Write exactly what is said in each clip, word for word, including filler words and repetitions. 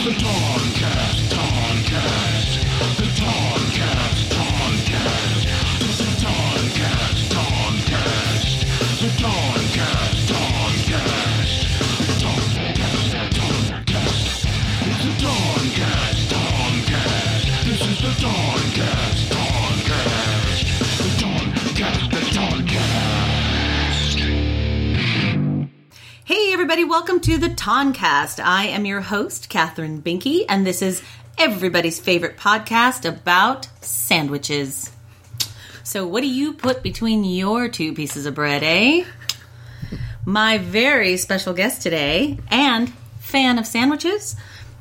It's the Toncast, Toncast. The Toncast, Toncast. It's the Toncast, Toncast. The Toncast, Toncast. The Toncast, Toncast. It's the Toncast, Toncast. This is the Toncast, Toncast. The Toncast, the Toncast. Hey everybody, welcome to the Toncast. I am your host, Catherine Binky, and this is everybody's favorite podcast about sandwiches. So what do you put between your two pieces of bread, eh? My very special guest today, and fan of sandwiches.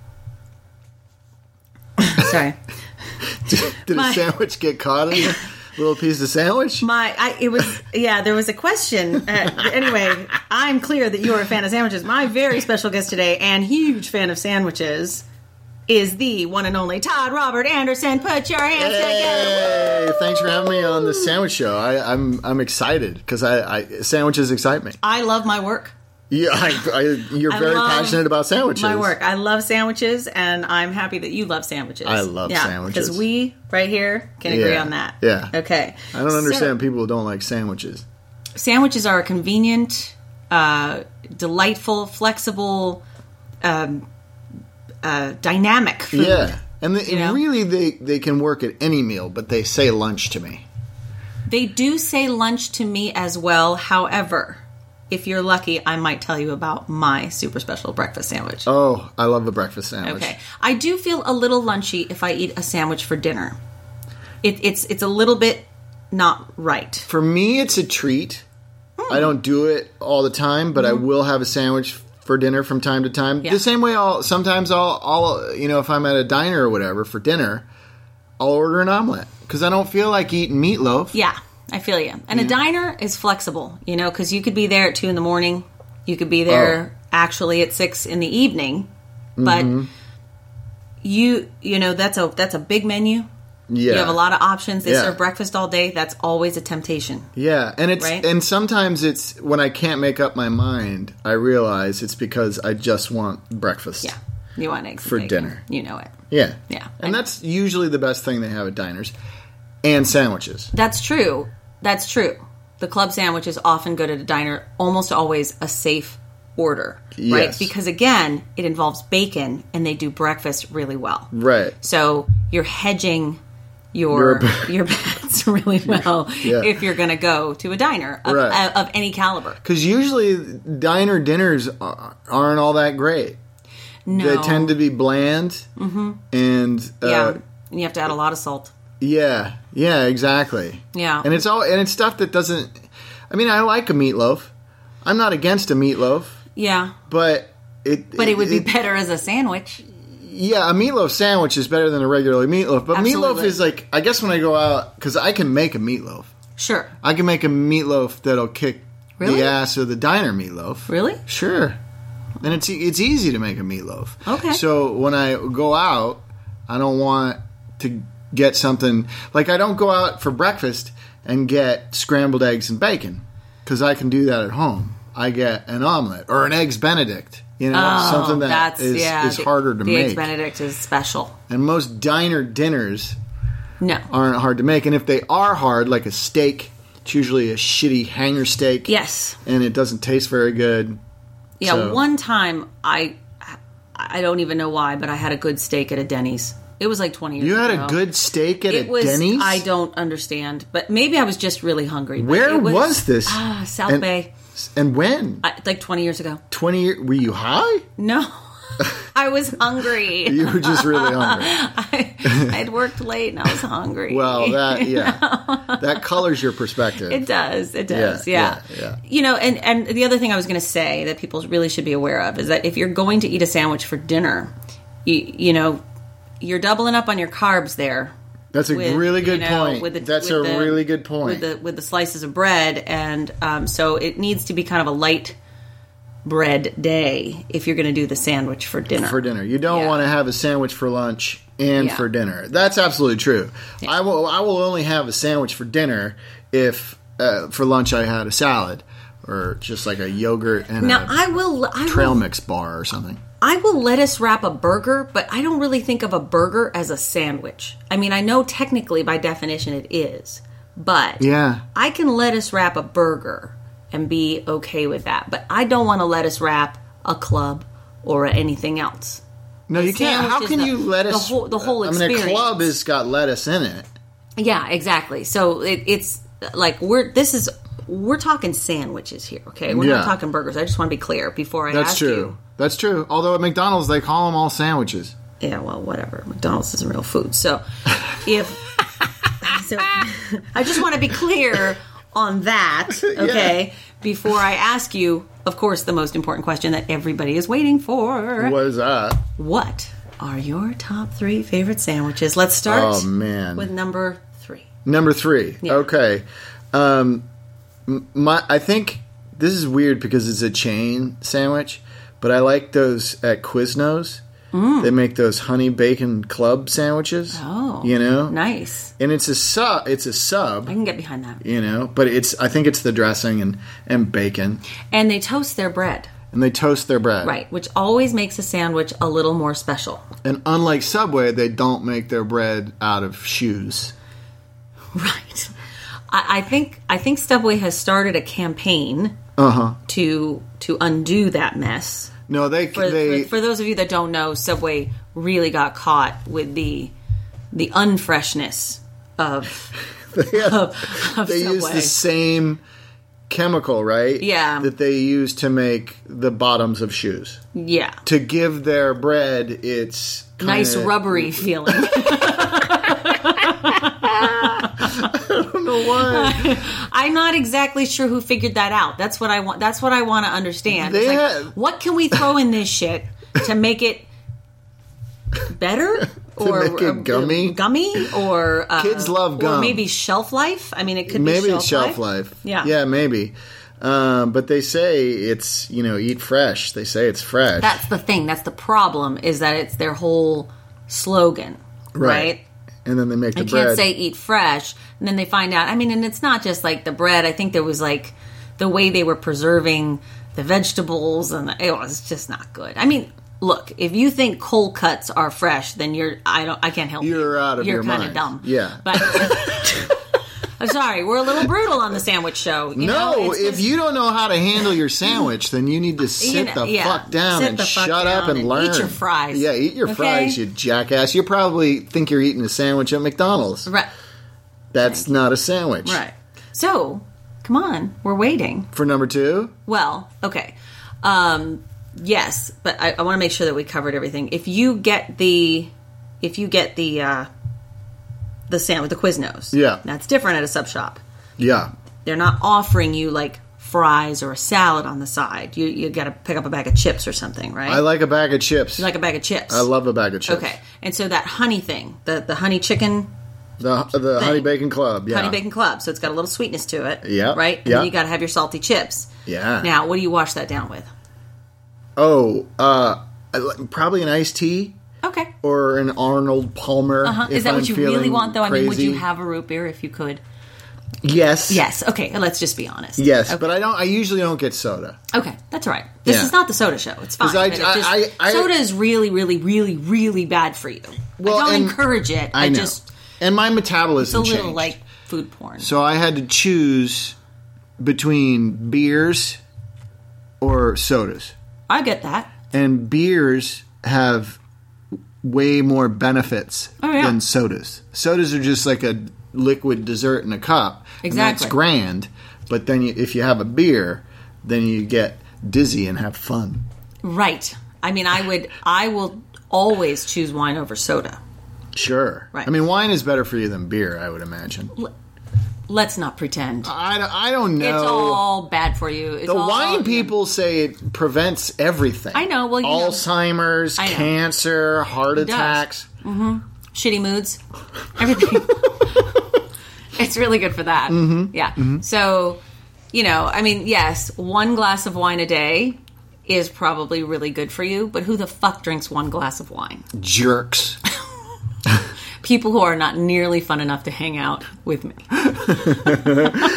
Sorry. Did, did My- a sandwich get caught in a little piece of sandwich? My, I, it was, yeah, there was a question. Uh, anyway, I'm clear that you are a fan of sandwiches. My very special guest today, and huge fan of sandwiches, is the one and only Todd Robert Anderson. Put your hands together. Hey, thanks for having me on the sandwich show. I, I'm I'm excited because I, I sandwiches excite me. I love my work. Yeah, I, I, you're I very love passionate about sandwiches. My work. I love sandwiches, and I'm happy that you love sandwiches. I love yeah, sandwiches. because we, right here, can agree Yeah, on that. yeah. Okay. I don't understand So, people who don't like sandwiches. sandwiches are a convenient, uh, delightful, flexible, um, uh, dynamic food. Yeah, and they, You know? really they, they can work at any meal, but they say lunch to me. They do say lunch to me as well. However, if you're lucky, I might tell you about my super special breakfast sandwich. Oh, I love a breakfast sandwich. Okay. I do feel a little lunchy if I eat a sandwich for dinner. It, it's it's a little bit not right. For me, it's a treat. Hmm. I don't do it all the time, but I will have a sandwich for dinner from time to time. Yeah. The same way I'll sometimes I'll, I'll you know if I'm at a diner or whatever for dinner, I'll order an omelet because I don't feel like eating meatloaf. Yeah, I feel you. And a diner is flexible, you know, because you could be there at two in the morning. You could be there actually at six in the evening. But you you know that's a that's a big menu. Yeah, You have a lot of options. They Yeah. serve breakfast all day. That's always a temptation. Yeah, and it's Right? and sometimes it's when I can't make up my mind, I realize it's because I just want breakfast. Yeah, you want eggs and For bacon. dinner. You know it. Yeah, Yeah, I and know. that's usually the best thing they have at diners, and sandwiches. That's true. That's true. The club sandwiches often go to the diner, almost always a safe order, right? Yes. Because again, it involves bacon, and they do breakfast really well. Right. So you're hedging your Your- your bets really well Yeah. if you're going to go to a diner of, Right. of any caliber. Because usually diner dinners a- aren't all that great. No, They tend to be bland, mm-hmm. and uh, yeah, and you have to add a lot of salt. yeah, yeah, exactly. Yeah. and it's all and it's stuff that doesn't. I mean, I like a meatloaf. I'm not against a meatloaf, Yeah, but it. but it would be better as a sandwich. Yeah, a meatloaf sandwich is better than a regular meatloaf. But Absolutely. meatloaf is like, I guess when I go out, because I can make a meatloaf. Sure. I can make a meatloaf that'll kick Really? the ass of the diner meatloaf. Really? Sure. And it's it's easy to make a meatloaf. Okay. So when I go out, I don't want to get something like I don't go out for breakfast and get scrambled eggs and bacon because I can do that at home. I get an omelet or an eggs Benedict. You know, Oh, something that that's, is, yeah, is the- harder to the make. Eggs Benedict is special. And most diner dinners No. aren't hard to make. And if they are hard, like a steak, it's usually a shitty hanger steak. Yes. And it doesn't taste very good. Yeah, So- one time I I don't even know why, but I had a good steak at a Denny's. It was like twenty years You ago. had a good steak at It a was Denny's? I don't understand, but maybe I was just really hungry. but Where it was, this? Ah, South and, Bay. And when? I, like twenty years ago. twenty years? Were you high? No. I was hungry. You were just really hungry. I, I'd worked late and I was hungry. Well, that, yeah. That colors your perspective. It does. It does. Yeah, Yeah. yeah, yeah. You know, and, and the other thing I was going to say that people really should be aware of is that if you're going to eat a sandwich for dinner, you, you know, you're doubling up on your carbs there. That's a with, really good you know, point. with the- That's with a the- really good point. With the with the slices of bread, and um, so it needs to be kind of a light bread day if you're going to do the sandwich for dinner. For dinner. You don't Yeah. want to have a sandwich for lunch and Yeah. for dinner. That's absolutely true. Yeah. I will I will only have a sandwich for dinner if uh, for lunch I had a salad or just like a yogurt and Now a I will. I trail will, mix bar or something. I will lettuce wrap a burger, but I don't really think of a burger as a sandwich. I mean, I know technically by definition it is, but Yeah. I can lettuce wrap a burger and be okay with that. But I don't want to lettuce wrap a club or anything else. No, you can't. sandwich How is can the- you lettuce? the whole- the whole I mean, a experience. club has got lettuce in it. Yeah, exactly. So it, it's like we're this is we're talking sandwiches here, okay? We're Yeah. not talking burgers. I just want to be clear before I That's ask true. you. That's true. Although at McDonald's they call them all sandwiches. Yeah, well, whatever. McDonald's isn't real food. So if so, I just want to be clear on that, okay? Before I ask you, of course, the most important question that everybody is waiting for. What is that? What are your top three favorite sandwiches? Let's start Oh man. with number three. Number three. Yeah. Okay. Um, m- my I think this is weird because it's a chain sandwich, but I like those at Quiznos. Mm. They make those honey bacon club sandwiches. Oh, you know, nice. and it's a sub. It's a sub. I can get behind that. You know, but it's. I think it's the dressing and and bacon, And they toast their bread, and they toast their bread. right? Which always makes a sandwich a little more special. And unlike Subway, they don't make their bread out of shoes. Right. I, I think I think Subway has started a campaign Uh huh. to to undo that mess. No, they For, they. for, for those of you that don't know, Subway really got caught with the the unfreshness of they of, of they Subway. use the same chemical, right? Yeah. That they use to make the bottoms of shoes. Yeah, To give their bread its kinda, nice rubbery feeling. I don't know why. I'm not exactly sure who figured that out. That's what I want. That's what I want to understand. They It's like, had- what can we throw in this shit to make it better? To make it gummy? gummy, or uh, Kids love or gum. maybe shelf life. I mean, it could Maybe be it's shelf life. Yeah, Yeah, maybe. Um, but they say it's, you know, eat fresh. They say it's fresh. That's the thing. That's the problem. Is that it's their whole slogan, right? And then they make the You bread. can't say eat fresh, and then they find out. I mean, and it's not just like the bread. I think there was like the way they were preserving the vegetables, and it was just not good. I mean, look, if you think cold cuts are fresh, then you're I don't I can't help you. You're out of You're your kind mind. of dumb. Yeah. But I'm sorry, we're a little brutal on the sandwich show. You know? No, It's if just- you don't know how to handle your sandwich, then you need to sit You know, the yeah. fuck down Sit and the fuck shut up down and and learn. eat your fries. Yeah, eat your Okay? fries, you jackass. You probably think you're eating a sandwich at McDonald's. right, That's not a sandwich. right. So, come on, we're waiting. For number two, Well, okay. Um, yes, but I, I want to make sure that we covered everything. If you get the, if you get the, uh, the sandwich, the Quiznos, Yeah. that's different at a sub shop. yeah. They're not offering you like fries or a salad on the side. You you got to pick up a bag of chips or something, right? I like a bag of chips. You like a bag of chips. I love a bag of chips. Okay, and so that honey thing, the the honey chicken, The the Honey Bacon Club, yeah. honey bacon club, so it's got a little sweetness to it. Yeah, right. And yeah. then you got to have your salty chips. Yeah. Now, what do you wash that down with? Oh, uh, I like- probably an iced tea Okay. or an Arnold Palmer. Uh-huh. if Is that I'm what you really feeling want, though? I mean, would you crazy. have a root beer if you could? Yes. Yes. Okay. Let's just be honest. Yes, Okay. but I don't. I usually don't get soda. Okay, that's all right. This Yeah. is not the soda show. It's fine. 'Cause I- but it I- just- I- I- soda is really, really, really, really bad for you. Well, I don't and- encourage it. I, I, know. just and my it's a metabolism little changed. like food porn. So I had to choose between beers or sodas. I get that. And beers have way more benefits Oh, yeah. than sodas. Sodas are just like a liquid dessert in a cup. And Exactly. that's grand. But then you, if you have a beer, then you get dizzy and have fun. Right. I mean, I would. I will always choose wine over soda. Sure. Right. I mean, wine is better for you than beer, I would imagine. Let's not pretend. I, don't- I don't know. It's all bad for you. It's The all, wine people say it prevents everything. I know, well, you know. Alzheimer's, I know. cancer, heart does. attacks. shitty moods, everything. It's really good for that. Mm-hmm. Yeah. Mm-hmm. So, you know, I mean, yes, one glass of wine a day is probably really good for you, but who the fuck drinks one glass of wine? Jerks. People who are not nearly fun enough to hang out with me.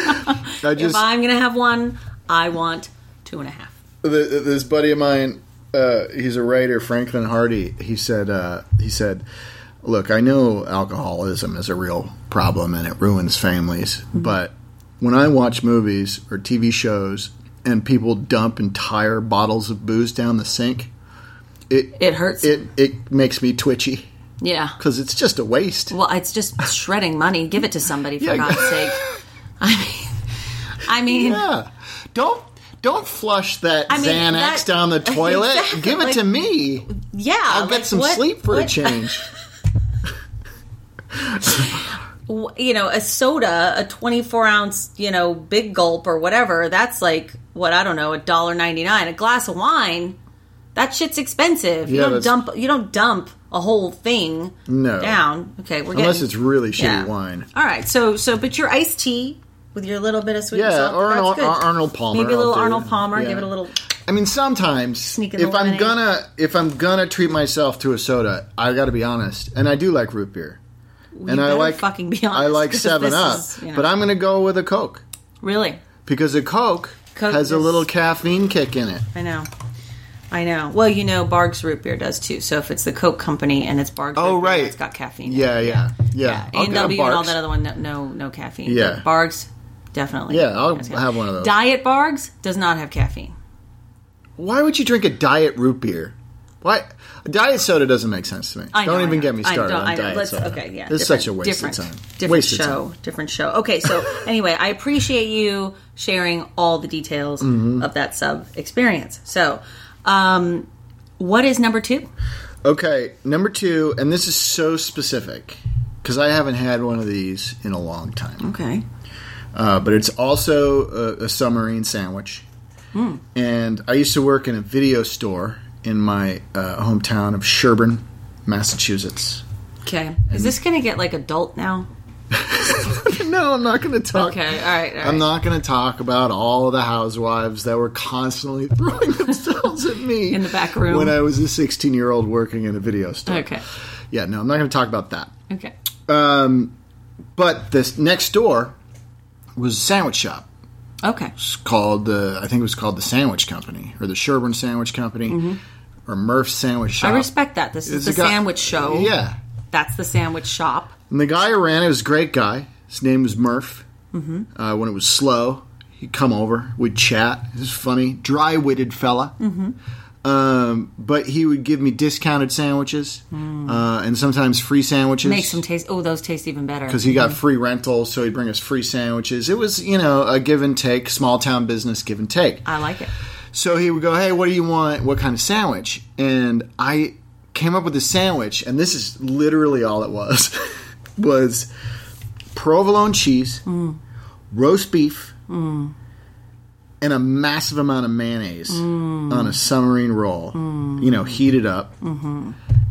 I If just I'm going to have one, I want two and a half. th- this buddy of mine uh, he's a writer, Franklin Hardy. He said, uh, he said, look, I know alcoholism is a real problem and it ruins families, mm-hmm. but when I watch movies or T V shows and people dump entire bottles of booze down the sink, it it hurts. It it makes me twitchy. Yeah, because it's just a waste. Well, it's just shredding money. Give it to somebody for yeah. God's sake. I mean, I mean, yeah. Don't don't flush that I mean, Xanax that, down the toilet. Exactly. Give it like, to me. Yeah, I'll like, get some what, sleep for what? a change. You know, a soda, a twenty-four ounce, you know, big gulp or whatever. That's like what I don't know, a dollar ninety nine. A glass of wine, that shit's expensive. You Yeah, don't that's- dump. You don't dump a whole thing No. down. Okay, we're Unless getting, it's really shitty yeah. wine. All right, so so but your iced tea with your little bit of sweet and Yeah, salt, or an that's Ar- good. Ar- Arnold Palmer. Maybe a little I'll do. Arnold Palmer. Yeah. Give it a little. I mean, sometimes Sneak in the if I'm lemonade. gonna if I'm gonna treat myself to a soda, I got to be honest, and I do like root beer, You and I better like fucking be honest. I like 'cause Seven this Up, is, you know. but I'm gonna go with a Coke Really, because a Coke, Coke has a is- little caffeine kick in it. I know. I know. Well, you know, Barg's root beer does too. So if it's the Coke company and it's Barg's Oh, root beer, right. it's got caffeine. in Yeah, it. yeah, yeah. yeah. I'll A and get a W and all Barg's. that other one, no, no, no caffeine. Yeah. But Barg's definitely. Yeah, I'll has caffeine. have one of those. Diet Barg's does not have caffeine. Why would you drink a diet root beer? Why? A diet soda doesn't make sense to me. I know, don't I even know. get me I started don't- on I know. diet Let's- soda. Okay, yeah. This is different- such a waste different, of time. Different waste show. of time. Different show. Okay, so anyway, I appreciate you sharing all the details Mm-hmm. of that sub experience. So, um, what is number two? Okay, number two, and this is so specific because I haven't had one of these in a long time. Okay. Uh, but it's also a, a submarine sandwich. Hmm. And I used to work in a video store in my uh, hometown of Sherburne, Massachusetts. Okay. Is this going to get like adult now? No, I'm not going to talk. Okay, all right, all right. I'm not going to talk about all of the housewives that were constantly throwing themselves at me In the back room. when I was a sixteen-year-old working in a video store. Okay. Yeah, no, I'm not going to talk about that. Okay. Um, but this next door was a sandwich shop. Okay. It's called the, I think it was called the Sandwich Company, or the Sherburne Sandwich Company, or Murph's Sandwich Shop. Mm-hmm. I respect that. This is It's the a guy- sandwich show. Yeah. That's the sandwich shop. And the guy who ran it was a great guy. His name was Murph. Mm-hmm. Uh, when it was slow, he'd come over, we'd chat. He was funny, dry-witted fella. Mm-hmm. Um, but he would give me discounted sandwiches, mm. uh, and sometimes free sandwiches. Makes them taste. Oh, those taste even better. Because he got free rentals, so he'd bring us free sandwiches. It was, you know, a give and take, small town business give and take. I like it. So he would go, hey, what do you want? What kind of sandwich? And I came up with a sandwich, and this is literally all it was, was provolone cheese, mm. roast beef, mm. and a massive amount of mayonnaise mm. on a submarine roll. Mm. You know, heated up. Mm-hmm.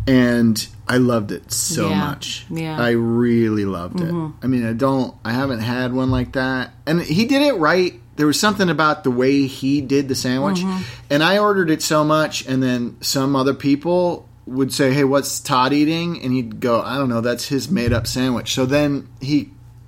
And I loved it so yeah. much. Yeah. I really loved mm-hmm. it. I mean, I don't, I haven't had one like that. And he did it right. There was something about the way he did the sandwich. Mm-hmm. And I ordered it so much, and then some other people would say, hey, what's Todd eating? And he'd go, I don't know, that's his made-up sandwich. So then he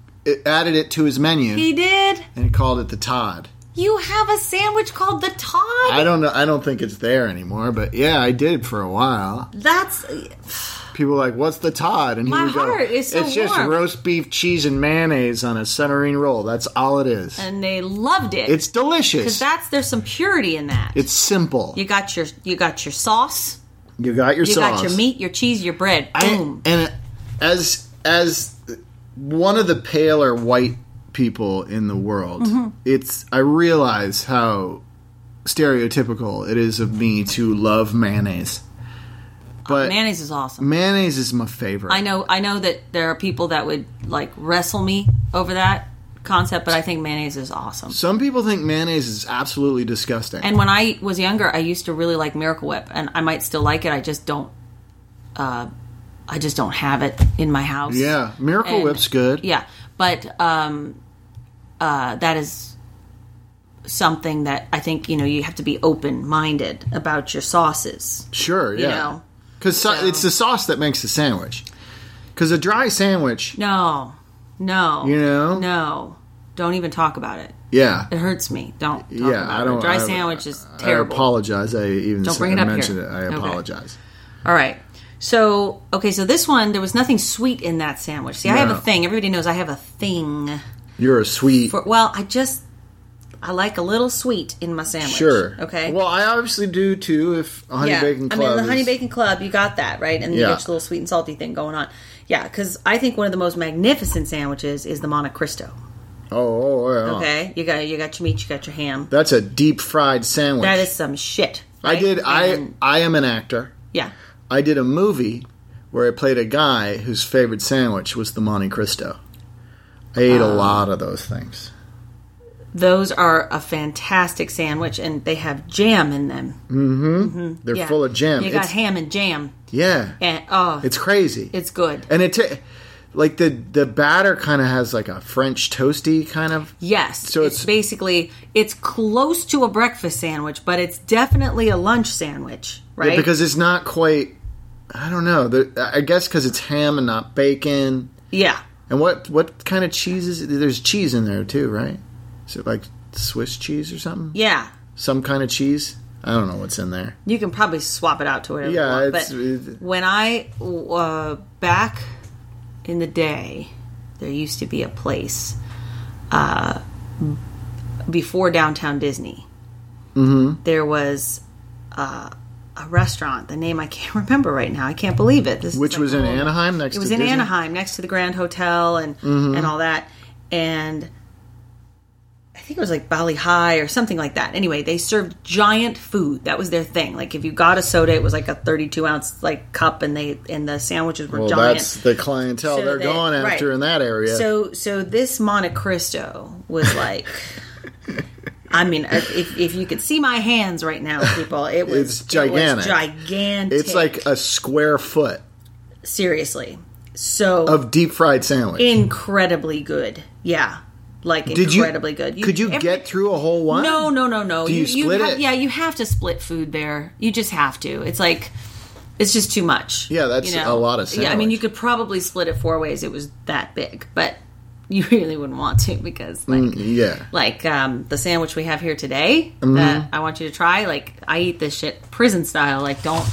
added it to his menu. He did? And he called it the Todd. You have a sandwich called the Todd? I don't know. I don't think it's there anymore, but yeah, I did for a while. That's... People were like, what's the Todd? And he My would go, heart is so it's just warm. roast beef, cheese, and mayonnaise on a submarine roll. That's all it is. And they loved it. It's delicious. Because that's, there's some purity in that. It's simple. You got your, you got your sauce. You got your You sauce. got your meat, your cheese, your bread. Boom. I, and as as one of the paler white people in the world, mm-hmm. it's I realize how stereotypical it is of me to love mayonnaise. But oh, mayonnaise is awesome. Mayonnaise is my favorite. I know I know that there are people that would like wrestle me over that concept, but I think mayonnaise is awesome. Some people think mayonnaise is absolutely disgusting. And when I was younger, I used to really like Miracle Whip, and I might still like it. I just don't. Uh, I just don't have it in my house. Yeah, Miracle And- Whip's good. Yeah, but um, uh, that is something that I think you know you have to be open minded about your sauces. Sure, yeah. You know, because so- so- it's the sauce that makes the sandwich. Because a dry sandwich, no, no, You know? no, don't even talk about it. Yeah. It hurts me. Don't talk Yeah, about I it. don't. A dry I, sandwich is I terrible. apologize. I even Don't said, bring it up mentioned here. it. I Okay. apologize. All right. So, okay, so this one, there was nothing sweet in that sandwich. See, I have No. a thing. Everybody knows I have a thing. You're a sweet. For, well, I just, I like a little sweet in my sandwich. Sure. Okay. Well, I obviously do too. If Honey yeah. Bacon Club, I mean, the is- Honey Bacon Club, you got that, right? And you Yeah. get your little sweet and salty thing going on. Yeah, because I think one of the most magnificent sandwiches is the Monte Cristo. Oh, oh, yeah. Okay, you got you got your meat, you got your ham. That's a deep fried sandwich. That is some shit. I right? did. And- I I am an actor. yeah. I did a movie where I played a guy whose favorite sandwich was the Monte Cristo. I ate a lot of those things. Those are a fantastic sandwich, and they have jam in them. Mm-hmm. They're Yeah. full of jam. You got It's- ham and jam, yeah, and oh, it's crazy. it's good. and it ta- like the the batter kind of has like a French toasty kind of. Yes, So it's, it's- basically it's close to a breakfast sandwich, but it's definitely a lunch sandwich, right? Yeah, because it's not quite. I don't know. The, I guess because it's ham and not bacon. yeah, And what what kind of cheese is it? There's cheese in there too, right? Is it like Swiss cheese or something? yeah. Some kind of cheese? I don't know what's in there. You can probably swap it out to whatever Yeah, you want. it's- But it- when I uh, back in the day, there used to be a place uh, before downtown Disney. Mm-hmm. There was uh, a restaurant. The name I can't remember right now. I can't believe it. This is Which like was in a little- Anaheim next It to was in Disney? Anaheim, next to the Grand Hotel and and all that. And I think it was like Bali High or something like that. Anyway, they served giant food. That was their thing. Like if you got a soda, it was like a thirty-two ounce like cup, and they and the sandwiches were Well, giant. that's the clientele So they're they- going after right. in that area. So so this Monte Cristo was like. I mean, if, if you could see my hands right now, people, it was It's gigantic. It was gigantic. It's like a square foot seriously, so of deep fried sandwich. incredibly good. Yeah, like Did you? incredibly good. Could you every- get through a whole one? No, no, no, no. Do you split have, it? Yeah, you have to split food there. You just have to. It's like it's just too much. Yeah, that's you know? a lot of Yeah, I mean, sandwich. you could probably split it four ways. It was that big, but you really wouldn't want to because like. Mm, yeah. Like um, the sandwich we have here today Mm-hmm. that I want you to try. Like I eat this shit prison style. Like don't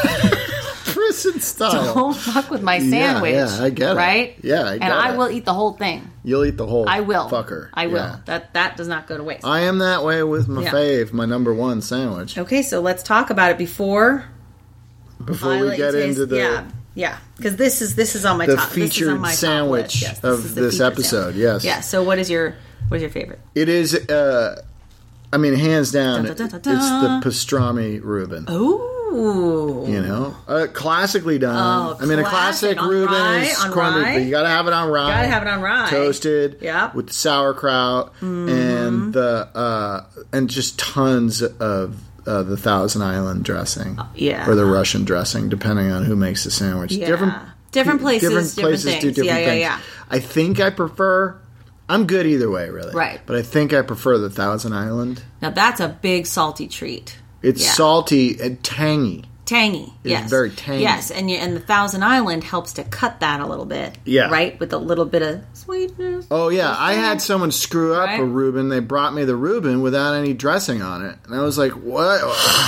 Prison style. don't fuck with my sandwich. yeah, I get it. Right? Yeah, I and get I it. will eat the whole thing. You'll eat the whole I will. fucker. I will. Yeah. That that does not go to waste. I am that way with my Yeah. fave, my number one sandwich. okay, so let's talk about it before Before I we let get you taste- into the yeah. Yeah, because this is this is on my the top. this is featured on my top sandwich list. Yes, of is the this featured episode, sandwich. yes. Yeah. So what is your what is your favorite? It is, uh, I mean, hands down, Dun, dun, dun, dun, it's dun. the pastrami Reuben. Ooh. You know, uh, classically done. Oh, I mean, a classic. classic On Reuben rye? is On corned beef, rye? but you gotta have it on rye. Gotta have it on rye. toasted, Yep. with sauerkraut and the uh, and just tons of uh, the Thousand Island dressing, yeah. or the Russian dressing, depending on who makes the sandwich. Yeah. Different Different places, different different places do things. different Yeah, yeah, things. yeah. I think I prefer. I'm good either way, really. Right. But I think I prefer the Thousand Island. Now that's a big salty treat. It's Yeah. salty and tangy. Tangy, It's yes, very tangy. Yes, and you, and the Thousand Island helps to cut that a little bit. Yeah. right, with a little bit of sweetness. Oh yeah, I had someone screw up Right. a Reuben. They brought me the Reuben without any dressing on it, and I was like, "What?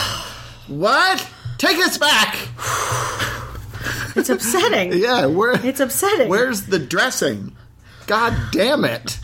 What? Take this back!" It's upsetting. Yeah, where? It's upsetting. Where's the dressing? God damn it!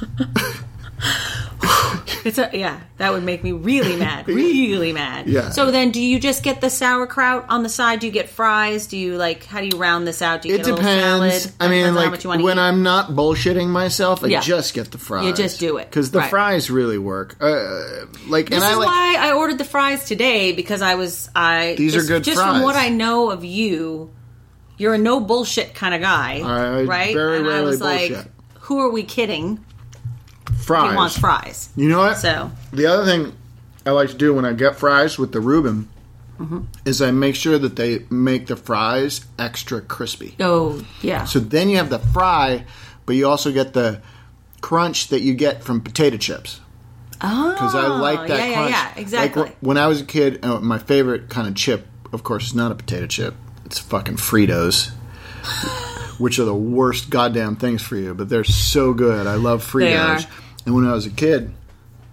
It's a, yeah, that would make me really mad, really mad. Yeah. So then, do you just get the sauerkraut on the side? Do you get fries? Do you like? How do you round this out? Do you It get a little depends. salad? I mean, Depends on how like much you wanna when eat. I'm not bullshitting myself, I Yeah. just get the fries. You just do it. because the Right. fries really work. Uh, like, This and I is like. why I ordered the fries today because I was I. These are just, good Just fries. from what I know of you, you're a no bullshit kind of guy, I right? very and I rarely was like, bullshit. who are we kidding? Fries. He wants fries. You know what? So The other thing I like to do when I get fries with the Reuben Mm-hmm. is I make sure that they make the fries extra crispy. oh yeah, So then you have the fry, but you also get the crunch that you get from potato chips. oh, Because I like that yeah, crunch. yeah, yeah, exactly. Like wh- when I was a kid, uh, my favorite kind of chip, of course, is not a potato chip. It's fucking Fritos, which are the worst goddamn things for you, but they're so good. I love They Fritos. are. And when I was a kid,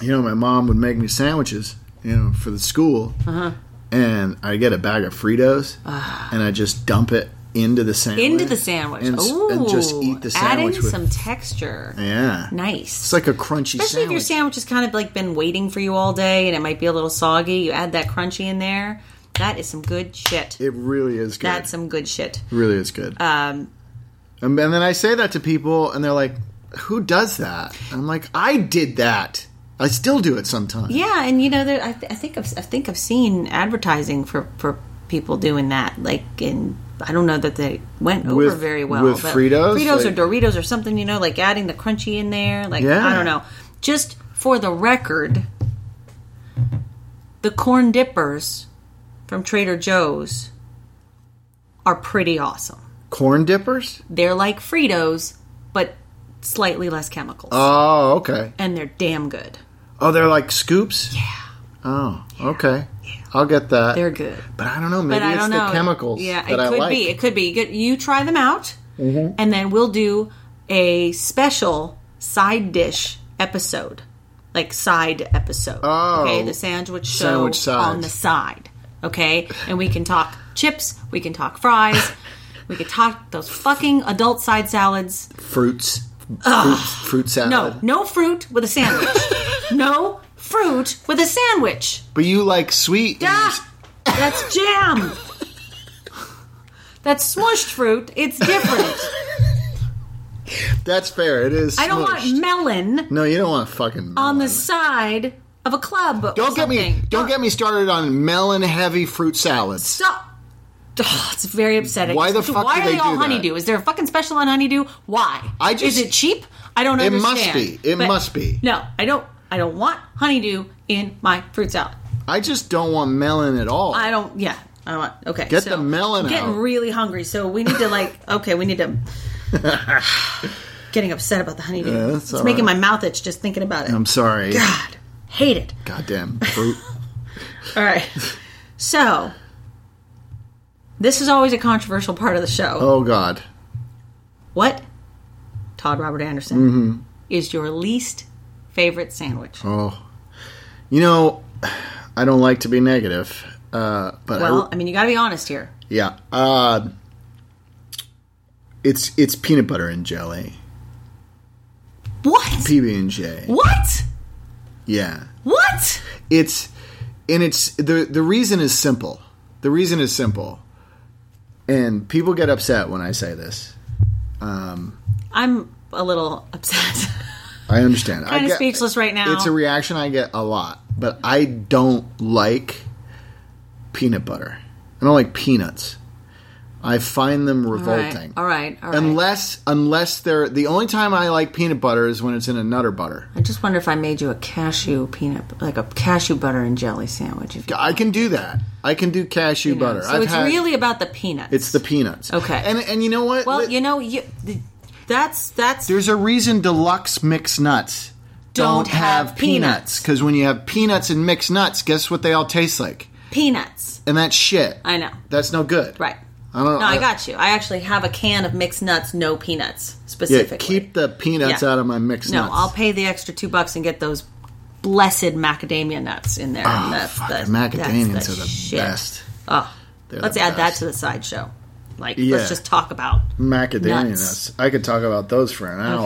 you know, my mom would make me sandwiches, you know, for the school, Uh-huh. and I get a bag of Fritos, and I just dump it into the sandwich. Into the sandwich. And, s- Ooh, and just eat the sandwich adding with... some texture. Yeah. Nice. It's like a crunchy Especially if your sandwich. sandwich has kind of like been waiting for you all day and it might be a little soggy. You add that crunchy in there. That is some good shit. It really is good. That's some good shit. It really is good. Um, and, and then I say that to people, and they're like, who does that? And I'm like, I did that. I still do it sometimes. yeah, and you know, there, I, th- I think I've, I think I've seen advertising for, for people doing that. Like in, I don't know that they went over With- very well. with but Fritos? Fritos Like- or Doritos or something. You know, like adding the crunchy in there. Like Yeah. I don't know. Just for the record, the corn dippers from Trader Joe's are pretty awesome. Corn dippers? They're like Fritos, but slightly less chemicals. Oh, okay. and they're damn good. Oh, they're like scoops? Yeah. Oh, okay. I'll get that. They're good. But I don't know. Maybe But I it's don't the know. chemicals Yeah, that it I could like. be. It could be. You, get, you try them out, Mm-hmm. and then we'll do a special side dish episode. Like side episode. Oh. Okay, the sandwich show Sandwich sides. on the side. Okay? And we can talk chips, we can talk fries, we can talk those fucking adult side salads. Fruits. Fruit, fruit salad. No, no fruit with a sandwich. No fruit with a sandwich. But you like sweet. and Ah, that's jam. That's smushed fruit. It's different. That's fair. It is. I don't smushed. want melon No, you don't want fucking melon. on the side of a club. or Don't get me. something. Don't get me started on melon-heavy fruit salads. Stop. Oh, it's very upsetting. Why the fuck Why do are they they all do that? honeydew? Is there a fucking special on honeydew? Why? I just- Is it cheap? I don't It understand. must be. It But must be. No, I don't. I don't want honeydew in my fruit salad. I just don't want melon at all. I don't. Yeah. I don't want. Okay. Get so the melon I'm getting out. really hungry, so we need to like. Okay, we need to. Getting upset about the honeydew. Yeah, it's that's all making right. my mouth itch just thinking about it. I'm sorry. God, hate it. Goddamn fruit. All right. So, this is always a controversial part of the show. Oh God. What, Todd Robert Anderson, Mm-hmm. is your least favorite sandwich? Oh. You know, I don't like to be negative, uh, but Well, I, I mean, you got to be honest here. yeah, uh, it's it's peanut butter and jelly, What? P B and J. What? Yeah, What? it's and it's the the reason is simple. The reason is simple, and people get upset when I say this. Um, I'm a little upset. I understand. I Kind of get- speechless right now. It's a reaction I get a lot, but I don't like peanut butter. I don't like peanuts. I find them revolting. All right, all right. Unless, unless they're the only time I like peanut butter is when it's in a Nutter Butter. I just wonder if I made you a cashew peanut, like a cashew butter and jelly sandwich. If you, I can do that. I can do cashew you know. butter. So I've it's had- really about the peanuts. it's the peanuts. Okay. and and you know what? well, Let- you know, you, the, that's that's there's a reason deluxe mixed nuts Don't have peanuts. because when you have peanuts and mixed nuts, guess what they all taste like? peanuts. And that's shit. I know. That's no good. Right. I don't. No, I got you. I actually have a can of mixed nuts, no peanuts Yeah, specifically. keep the peanuts Yeah. out of my mixed No, nuts. I'll pay the extra two bucks and get those blessed macadamia nuts in there. Oh, and that's fucking the, macadamias that's are the shit. best. Oh, They're let's the add that best. to the sideshow. Like, Yeah. let's just talk about Macadamia nuts. nuts. I could talk about those for an hour.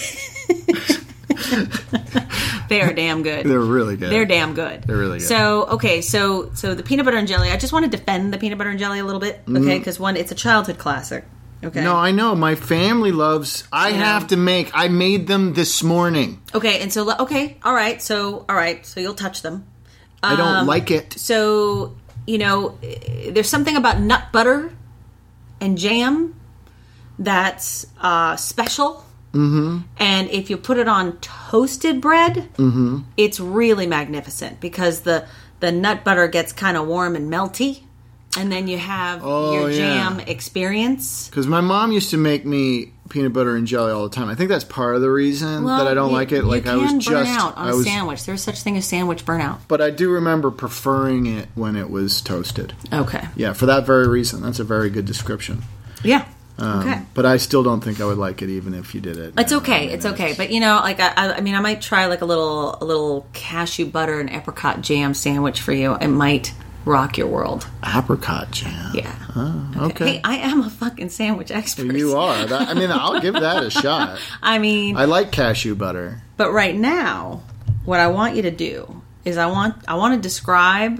They are damn good. They're really good. They're damn good. They're really good. So, okay, so so the peanut butter and jelly. I just want to defend the peanut butter and jelly a little bit, okay? Because one, it's a childhood classic. Okay. Mm-hmm. No, I know. My family loves. I Yeah. have to make. I made them this morning. Okay, and so le- okay, all right. So all right, so you'll touch them. I don't Um, like it. So, you know, eh, there's something about nut butter and jam that's uh, special. Mm-hmm. And if you put it on toasted bread, mm-hmm. it's really magnificent because the, the nut butter gets kind of warm and melty. And then you have Oh, your yeah. jam experience. Because my mom used to make me peanut butter and jelly all the time. I think that's part of the reason that I don't you- like it. Like you I was can just. burn out on I a was, sandwich. There's such thing as sandwich burnout. But I do remember preferring it when it was toasted. Okay. Yeah, for that very reason. That's a very good description. Yeah. Um, Okay. But I still don't think I would like it, even if you did it. It's now. okay. I mean, It's okay. But you know, like I, I I mean, I might try like a little, a little cashew butter and apricot jam sandwich for you. It might rock your world. apricot jam. Yeah. Oh, okay. Hey, I am a fucking sandwich expert. You are. That, I mean, I'll give that a shot. I mean, I like cashew butter. but right now, what I want you to do is I want I want to describe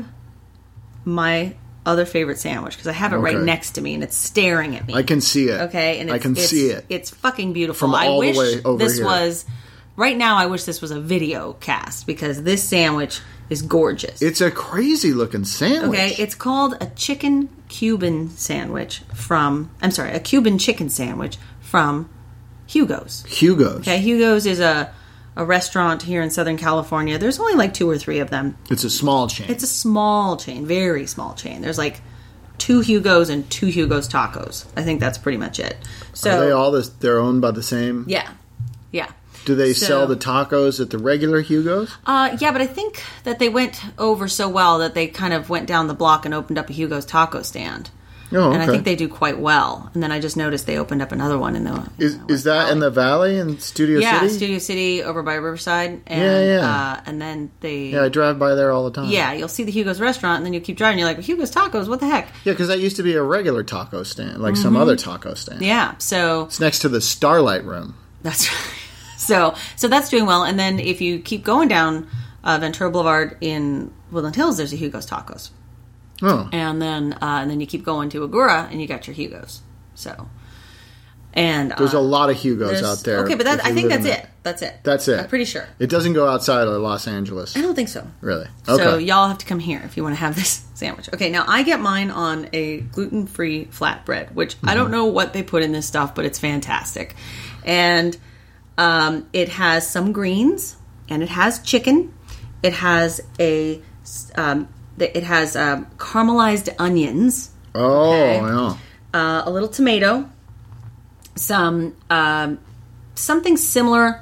my other favorite sandwich because I have it right Okay. next to me and it's staring at me. I can see it. Okay, and it's, I can it's, see it. It's fucking beautiful. From I all the wish way over this here. was right now. I wish this was a video cast because this sandwich is gorgeous. It's a crazy looking sandwich. Okay, it's called a chicken Cuban sandwich from. I'm sorry, a Cuban chicken sandwich from Hugo's. Hugo's. Okay, Hugo's is a a restaurant here in Southern California. There's only like two or three of them. It's a small chain. It's a small chain, very small chain. There's like two Hugo's and two Hugo's tacos. I think that's pretty much it. So Are they all this? They're owned by the same? yeah, yeah. Do they So- sell the tacos at the regular Hugo's? Uh, yeah, but I think that they went over so well that they kind of went down the block and opened up a Hugo's taco stand. Oh, And I okay. think they do quite well. And then I just noticed they opened up another one in the Is is that in the Valley in Studio yeah City? Studio City over by Riverside. And, Yeah, yeah. Uh, and then they Yeah, I drive by there all the time. yeah, you'll see the Hugo's restaurant, and then you keep driving. You're like, Hugo's Tacos, what the heck? Yeah, because that used to be a regular taco stand, like some other taco stand. Mm-hmm. Yeah, so It's next to the Starlight Room. that's so so that's doing well. And then if you keep going down uh, Ventura Boulevard in Woodland Hills, there's a Hugo's Tacos. Oh, And then uh, and then you keep going to Agora, and you got your Hugo's. So, and there's uh, a lot of Hugo's there's- out there. Okay, but that if I you think live that's in it. That's it. That's it. I'm pretty sure. It doesn't go outside of Los Angeles. I don't think so. Really? Okay. So y'all have to come here if you want to have this sandwich. Okay, now I get mine on a gluten-free flatbread, which I don't know what they put in this stuff, but it's fantastic. And um, it has some greens, and it has chicken. It has a um, it has um, caramelized onions, oh, okay. yeah. uh, a little tomato, some um, something similar.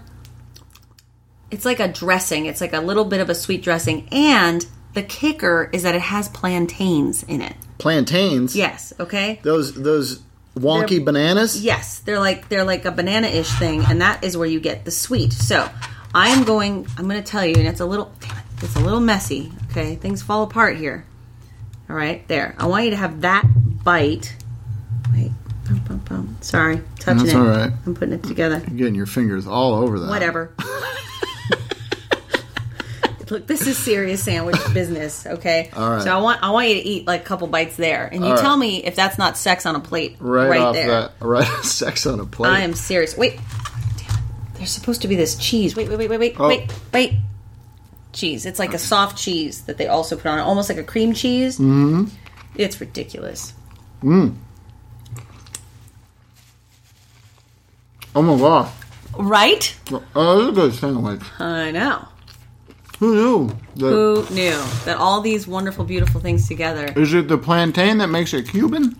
It's like a dressing. It's like a little bit of a sweet dressing, and the kicker is that it has plantains in it. Plantains. Yes. Okay. Those those wonky They're- bananas. Yes, they're like they're like a banana-ish thing, and that is where you get the sweet. So I am going. I'm going to tell you, and it's a little. Damn it, it's a little messy. Okay, things fall apart here. All right, there. I want you to have that bite. Wait. Bum, bum, bum. Sorry, touching That's it. all right. I'm putting it together. You're getting your fingers all over that. Whatever. Look, this is serious sandwich business, okay? All right. So I want I want you to eat like a couple bites there, and you All tell right. me if that's not sex on a plate Right, right, off there. that. Right, sex on a plate. I am serious. Wait, damn it! There's supposed to be this cheese. Wait, wait, wait, wait, wait, Oh. wait, wait. Cheese. It's like a soft cheese that they also put on it, almost like a cream cheese. Mm-hmm. It's ridiculous. Mm. Oh my god. Right? Oh, this is a good sandwich. I know. Who knew? that- Who knew that all these wonderful, beautiful things together? Is it the plantain that makes it Cuban?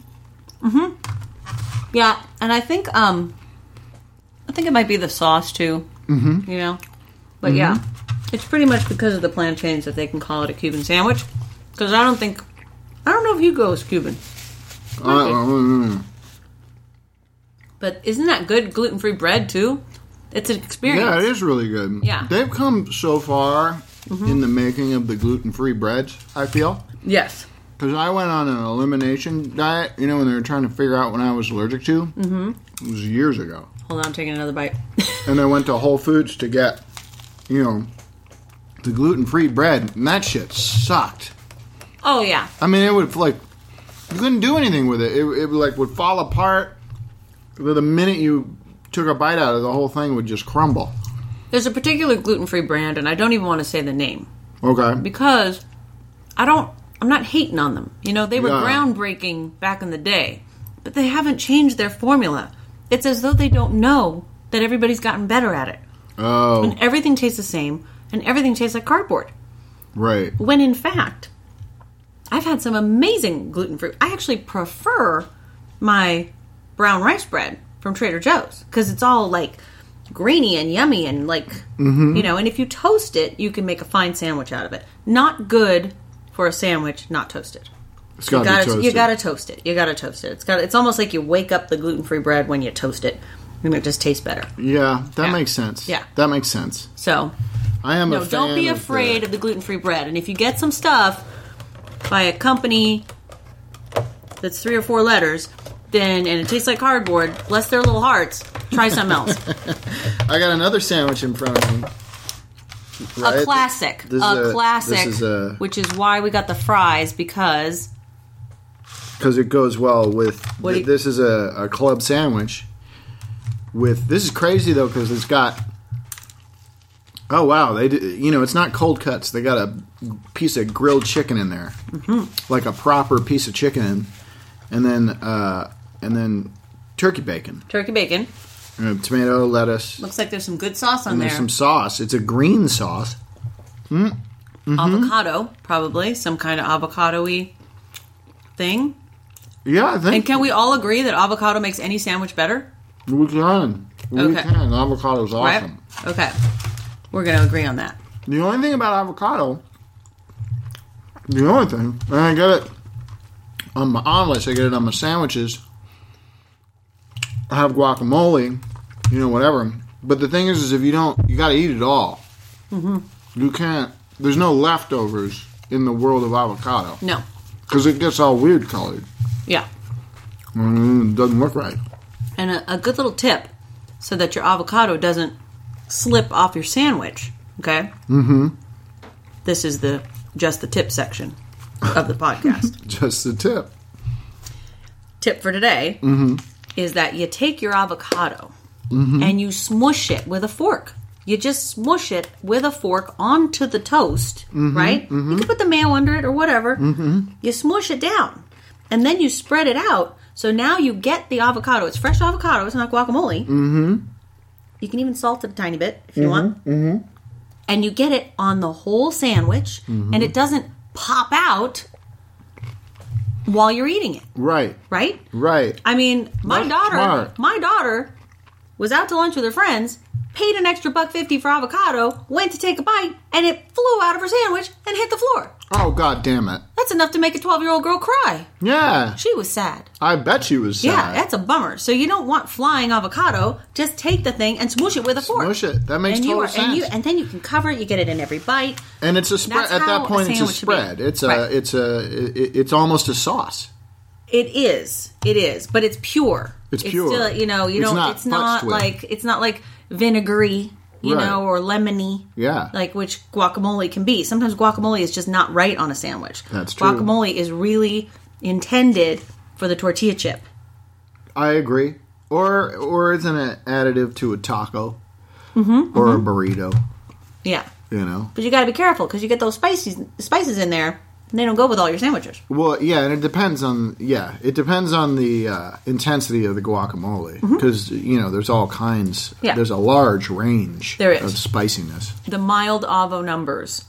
Yeah, and I think um, I think it might be the sauce too. Mm-hmm. You know, but yeah, it's pretty much because of the plantains that they can call it a Cuban sandwich. Because I don't think I don't know if Hugo is Cuban, Uh, mm, but isn't that good gluten-free bread too? It's an experience. yeah, it is really good. Yeah. They've come so far in the making of the gluten-free breads, I feel. Yes. Because I went on an elimination diet, you know, when they were trying to figure out what I was allergic to. Mm-hmm. It was years ago. Hold on, I'm taking another bite. And I went to Whole Foods to get, you know, the gluten-free bread, and that shit sucked. Oh yeah. I mean, it would, like, you couldn't do anything with it. It, it like, would fall apart. The minute you took a bite out of it, the whole thing would just crumble. There's a particular gluten-free brand, and I don't even want to say the name Okay. because I don't. I'm not hating on them. You know, they were Yeah. groundbreaking back in the day, but they haven't changed their formula. It's as though they don't know that everybody's gotten better at it. Oh, And everything tastes the same, and everything tastes like cardboard. right. When in fact, I've had some amazing gluten-free. I actually prefer my brown rice bread from Trader Joe's because it's all like grainy and yummy and like, you know, and if you toast it, you can make a fine sandwich out of it. Not good for a sandwich not toasted. It's got You to be gotta, toasted. you gotta toast it. You gotta toast it. It's got. It's almost like you wake up the gluten-free bread when you toast it, and it just tastes better. Yeah, that Yeah. makes sense. Yeah. That makes sense. So, I am a no, fan don't be of afraid the, of the gluten-free bread. And if you get some stuff by a company that's three or four letters, then and it tastes like cardboard, bless their little hearts. Try something else. I got another sandwich in front of me. Right? A classic, This is a, a- classic, this is a- which is why we got the fries because Because it goes well with. What do you- this is a, a club sandwich. With this is crazy though because it's got. Oh wow! They did, you know it's not cold cuts. They got a piece of grilled chicken in there, mm-hmm. like a proper piece of chicken, and then uh, and then turkey bacon, turkey bacon. uh, tomato, lettuce, Looks like there's some good sauce on and there. there's some sauce. It's a green sauce. Mm-hmm. Avocado, probably some kind of avocado-y thing. Yeah, I think And can we all agree that avocado makes any sandwich better? we can. We Okay. can. Avocado's awesome. Right? Okay. We're going to agree on that. The only thing about avocado, the only thing, and I get it on my omelets, I get it on my sandwiches. I have guacamole, you know, whatever. But the thing is, is if you don't, you got to eat it all. Mm-hmm. You can't. There's no leftovers in the world of avocado No. because it gets all weird colored. Yeah. Mm, it doesn't look right. And a, a good little tip so that your avocado doesn't slip off your sandwich, okay? Mm-hmm. This is the just the tip section of the podcast. Just the tip. Tip for today Mm-hmm. is that you take your avocado and you smush it with a fork. You just smush it with a fork onto the toast, Mm-hmm. right? You can put the mayo under it or whatever. You smush it down. And then you spread it out. So now you get the avocado. It's fresh avocado. It's not guacamole. Mm-hmm. You can even salt it a tiny bit if you want. Mm-hmm. And you get it on the whole sandwich. Mm-hmm. And it doesn't pop out while you're eating it, Right. right? Right. I mean, my That's daughter, smart. my daughter was out to lunch with her friends, paid an extra buck fifty for avocado, went to take a bite, and it flew out of her sandwich and hit the floor. Oh, God damn it. That's enough to make a twelve-year-old girl cry. Yeah. She was sad. I bet she was sad. Yeah, that's a bummer. So you don't want flying avocado. Just take the thing and smoosh it with a fork. Smush it. That makes and you total are, sense. And, you, and then you can cover it. You get it in every bite. And it's a spread. That's At how that a point, it's a sandwich should be. spread. It's a. Right. It's a. It, it's almost a sauce. It is. It is. But it's pure. It's pure. Still, you know, you It's don't. not It's not futzed with. like it's not like vinegary, you Right. know, or lemony. Yeah. Like which guacamole can be. Sometimes guacamole is just not right on a sandwich. That's true. Guacamole is really intended for the tortilla chip. I agree. Or or it's an additive to a taco mm-hmm, or mm-hmm. a burrito. Yeah. You know. But you got to be careful because you get those spices spices in there, and they don't go with all your sandwiches. Well, yeah, and it depends on yeah, it depends on the uh, intensity of the guacamole because you know there's all kinds. Yeah. There's a large range There is. of spiciness. The mild avo numbers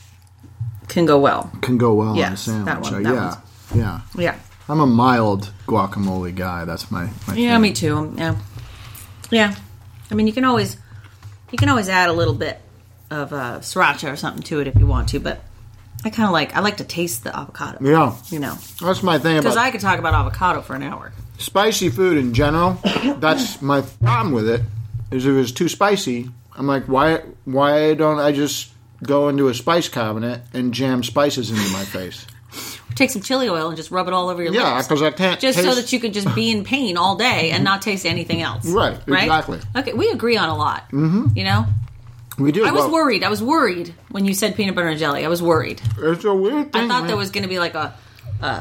can go well. Can go well Yes, on a that sandwich. one, Uh, that yeah, one's- yeah. Yeah. I'm a mild guacamole guy. That's my, my Yeah, thing. me too. Yeah. Yeah. I mean, you can always you can always add a little bit of uh, sriracha or something to it if you want to, but I kind of like I like to taste the avocado. Yeah, You know, that's my thing because about I could talk about avocado for an hour. spicy food in general. That's my problem with it. Is if it's too spicy, I'm like, why? Why don't I just go into a spice cabinet and jam spices into my face? Take some chili oil and just rub it all over your Yeah, lips. because I can't Just taste. so that you can just be in pain all day and not taste anything else. Right, exactly. Okay, we agree on a lot. Mm-hmm. You know? we do. I was well, worried. I was worried when you said peanut butter and jelly. I was worried. It's a weird thing. I thought man. there was going to be like a, uh,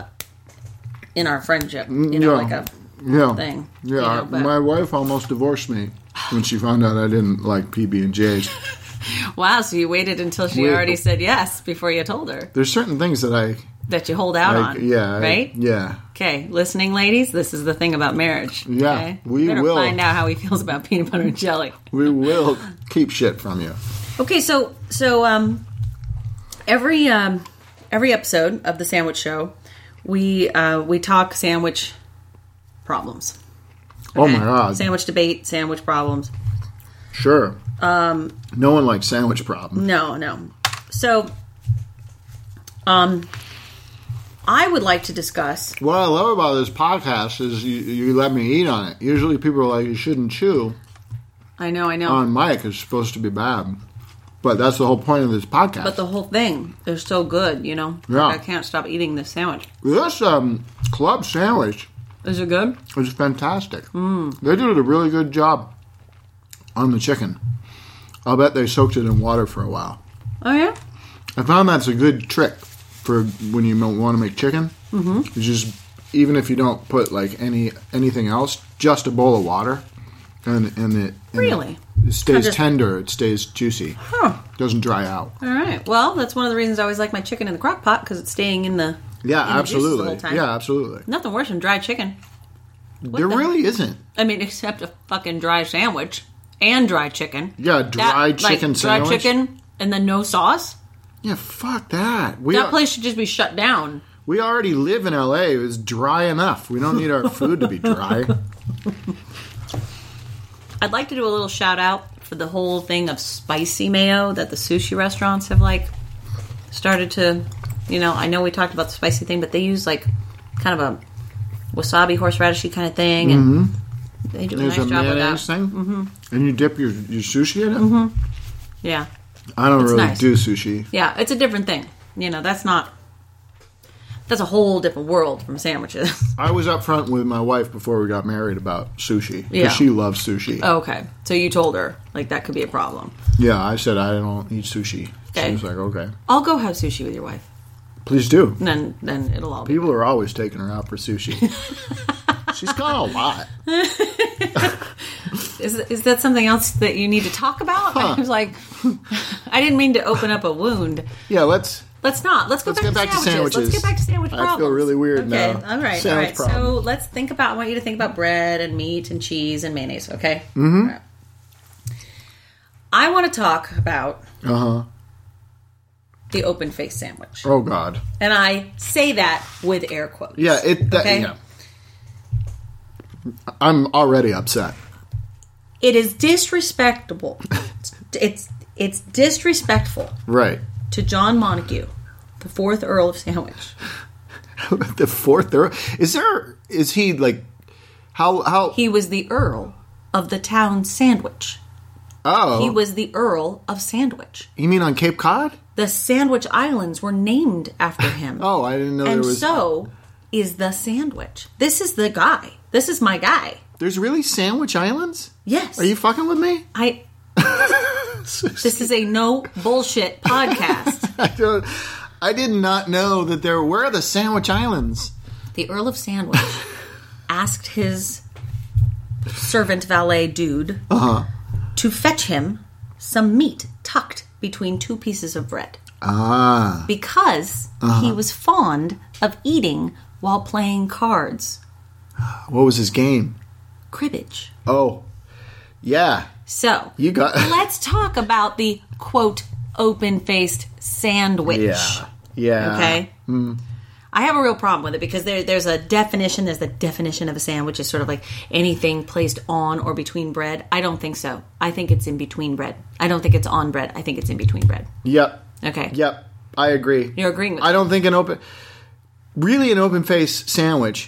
in our friendship, you know, yeah. like a yeah. thing. Yeah, you know, but- my wife almost divorced me when she found out I didn't like P B and J's. Wow, so you waited until she Wait. already said yes before you told her There's certain things that I, that you hold out I on. yeah, I- Right? yeah. Okay, listening ladies, this is the thing about marriage. Yeah, okay? we better will. find out how he feels about peanut butter and jelly. We will keep shit from you. Okay, so so um, every um, every episode of the Sandwich Show, we uh, we talk sandwich problems. Oh Okay? my god! Sandwich debate, sandwich problems. Sure. Um, no one likes sandwich problems. No, no. So, um, I would like to discuss. What I love about this podcast is you, you let me eat on it. Usually people are like, you shouldn't chew I know, I know. on mic. It's supposed to be bad. But that's the whole point of this podcast. But the whole thing is so good, you know? Yeah. I can't stop eating this sandwich. This um, club sandwich Is it good? is fantastic. Mm. They did a really good job on the chicken. I'll bet they soaked it in water for a while. Oh, yeah? I found that's a good trick for when you want to make chicken. Mm-hmm. You just, even if you don't put like any anything else, just a bowl of water, and and it and Really? it stays just- tender. It stays juicy. Huh. Doesn't dry out. All right. Well, that's one of the reasons I always like my chicken in the crock pot, because it's staying in the Yeah, in the juices the absolutely. whole time. Yeah, absolutely. Nothing worse than dry chicken. There the- really isn't. I mean, except a fucking dry sandwich and dry chicken. Yeah, dry That, chicken like, sandwich. Dry chicken and then no sauce. Yeah, fuck that. We That are- place should just be shut down. we already live in L A. It's dry enough. We don't need our food to be dry. I'd like to do a little shout out for the whole thing of spicy mayo that the sushi restaurants have like started to, you know, I know we talked about the spicy thing, but they use like kind of a wasabi horseradishy kind of thing, and they do a There's nice a job with mayonnaise that. thing, mm-hmm. and you dip your, your sushi in it. Yeah, I don't It's really nice. do sushi. yeah, it's a different thing. You know, that's not. That's a whole different world from sandwiches. I was up front with my wife before we got married about sushi because Yeah. she loves sushi. Okay, so you told her like that could be a problem. Yeah, I said I don't eat sushi. Okay. She was like, okay, I'll go have sushi with your wife, please do. and then then it'll all be. People are always taking her out for sushi. She's gone a lot. Is is that something else that you need to talk about? Huh. I was like, I didn't mean to open up a wound. Yeah, let's. Let's not. Let's go Let's back, get to, back to sandwiches. Let's sandwiches. get back to sandwich I problems. feel really weird okay. now. All right. Sandwich all right. So problem. let's think about. I want you to think about bread and meat and cheese and mayonnaise. Okay. Mm-hmm. Right. I want to talk about Uh huh. the open face sandwich, Oh God. and I say that with air quotes. Yeah. It. That, Okay. Yeah. I'm already upset. It is disrespectable. it's it's disrespectful Right. to John Montague, the fourth Earl of Sandwich. The fourth Earl. Is there? Is he like? How? How? He was the Earl of the town Sandwich. oh. He was the Earl of Sandwich. You mean on Cape Cod? The Sandwich Islands were named after him. Oh, I didn't know and there was. so is the sandwich. This is the guy. This is my guy. There's really Sandwich Islands? Yes. Are you fucking with me? I. This is a no bullshit podcast. I don't. I did not know that there. Where are the Sandwich Islands? The Earl of Sandwich asked his servant valet dude Uh-huh. to fetch him some meat tucked between two pieces of bread Ah. because he was fond of eating while playing cards. What was his game? Cribbage. Oh. Yeah. So, You got. let's talk about the quote open-faced sandwich. Yeah. Yeah. Okay. I have a real problem with it because there, there's a definition. There's the definition of a sandwich is sort of like anything placed on or between bread. I don't think so. I think it's in between bread. I don't think it's on bread. I think it's in between bread. Yep. Okay. Yep. I agree. You're agreeing with I me. don't think an open. Really, an open face sandwich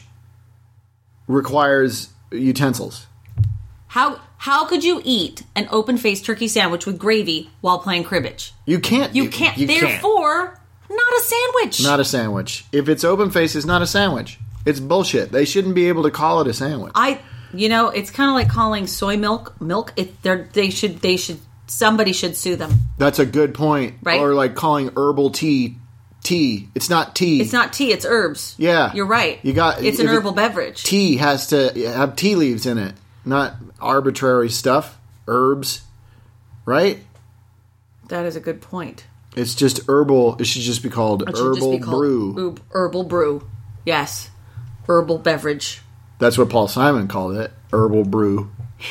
requires utensils. How how could you eat an open-faced turkey sandwich with gravy while playing cribbage? You can't. You can't. You can't. Therefore, not a sandwich. Not a sandwich. If it's open face, it's not a sandwich. It's bullshit. They shouldn't be able to call it a sandwich. I, you know, it's kind of like calling soy milk milk. It, they're, they should, they should, somebody should sue them. That's a good point. Right? Or like calling herbal tea tea. It's not tea. It's not tea. It's herbs. Yeah. you're right. You got- It's an if it- herbal beverage. Tea has to have tea leaves in it, not arbitrary stuff. Herbs, right? That is a good point. It's just herbal. It should just be called It should herbal just be called brew. oob- herbal brew. Yes, herbal beverage. That's what Paul Simon called it. Herbal brew.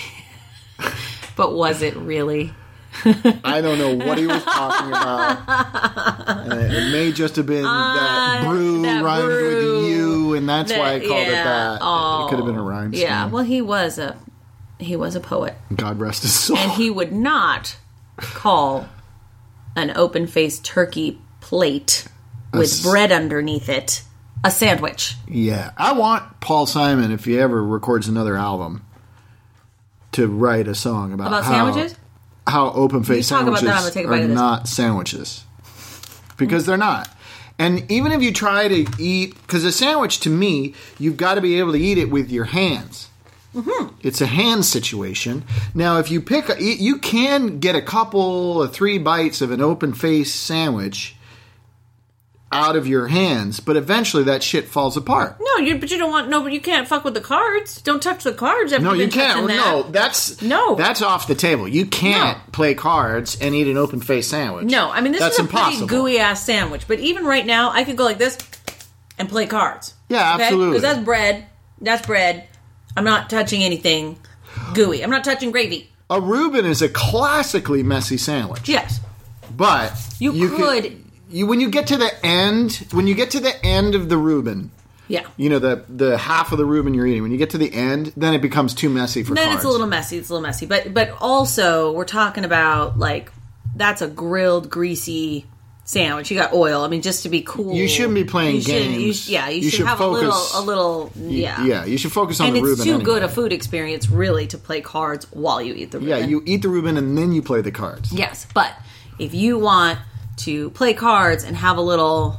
But was it really? I don't know what he was talking about. And it, it may just have been that brew that rhymed brew. with you, and that's That- why I called it yeah. that. Oh. It could have been a rhyme scheme. Yeah. Well, he was a he was a poet, God rest his soul. and he would not call an open-faced turkey plate with s- bread underneath it a sandwich. Yeah. I want Paul Simon, if he ever records another album, to write a song about, About how, sandwiches? how open-faced You talk about sandwiches that, I'm gonna take a bite are of this. not sandwiches. Because they're not. And even if you try to eat... Because a sandwich, to me, you've got to be able to eat it with your hands. Mm-hmm. It's a hand situation. Now, if you pick... A, you can get a couple or three bites of an open-faced sandwich out of your hands, but eventually that shit falls apart. No, you, but you don't want... No, but you can't fuck with the cards. Don't touch the cards after No, you've you been touching can't. that. No, that's No. that's off the table. You can't No. play cards and eat an open-faced sandwich. No, I mean, this that's is a impossible. pretty gooey-ass sandwich. But even right now, I could go like this and play cards. Yeah, absolutely. Because that's bread. That's bread. I'm not touching anything gooey. I'm not touching gravy. A Reuben is a classically messy sandwich. Yes. But You could- can- you when you get to the end, when you get to the end of the Reuben, Yeah. you know the the half of the Reuben you're eating. When you get to the end, then it becomes too messy for Then cards. it's a little messy. It's a little messy. But but also, we're talking about, like, that's a grilled, greasy sandwich. You got oil. I mean, just to be cool. You shouldn't be playing you should- you games. sh- yeah, you, You should, should have focus- a little, a little, yeah. Yeah, you should focus on And the it's Reuben too anyway. good a food experience, really, to play cards while you eat the Reuben. Yeah, you eat the Reuben and then you play the cards. Yes, but if you want to play cards and have a little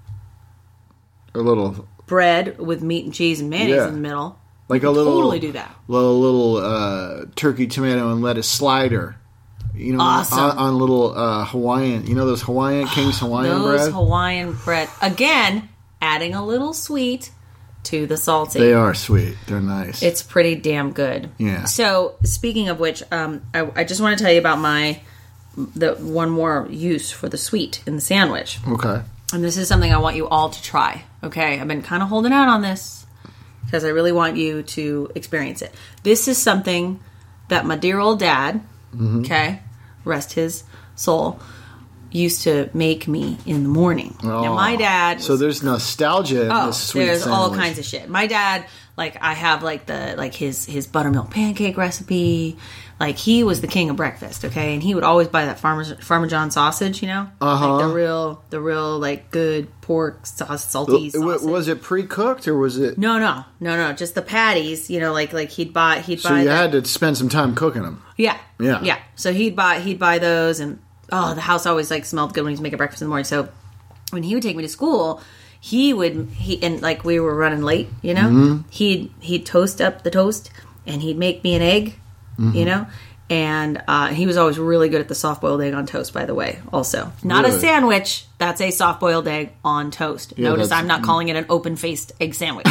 A little bread with meat and cheese and mayonnaise Yeah. in the middle, like you a can little totally do that. Little little uh, turkey, tomato, and lettuce slider. You know, Awesome. on, on little uh, Hawaiian. You know those Hawaiian King's Hawaiian Those bread. Hawaiian bread, again, adding a little sweet to the salty. They are sweet. They're nice. It's pretty damn good. Yeah. So, speaking of which, um, I, I just want to tell you about my the one more use for the sweet in the sandwich. okay. And this is something I want you all to try. Okay, I've been kind of holding out on this because I really want you to experience it. This is something that my dear old dad, Mm-hmm. okay, rest his soul, used to make me in the morning. Now, my dad was So there's nostalgia in Oh, this sweet there's all sandwich. kinds of shit. My dad, like, I have like the like his his buttermilk pancake recipe. Like, he was the king of breakfast, okay, and he would always buy that Farmer Farmer John sausage, you know, Uh-huh. like the real the real like good pork sauce, salty W- sausage. Was it pre-cooked or was it? no, no, no, no, just the patties. You know, like like he'd buy he'd So buy. you the- had to spend some time cooking them. yeah, Yeah. yeah. So he'd buy he'd buy those, and oh, the house always like smelled good when he was making breakfast in the morning. So when he would take me to school, he would he and like we were running late, you know, Mm-hmm. he'd he'd toast up the toast and he'd make me an egg, Mm-hmm. you know. And uh, he was always really good at the soft-boiled egg on toast, by the way, also. Not a Really? sandwich. That's a soft-boiled egg on toast. Yeah, Notice that's- I'm not calling it an open-faced egg sandwich.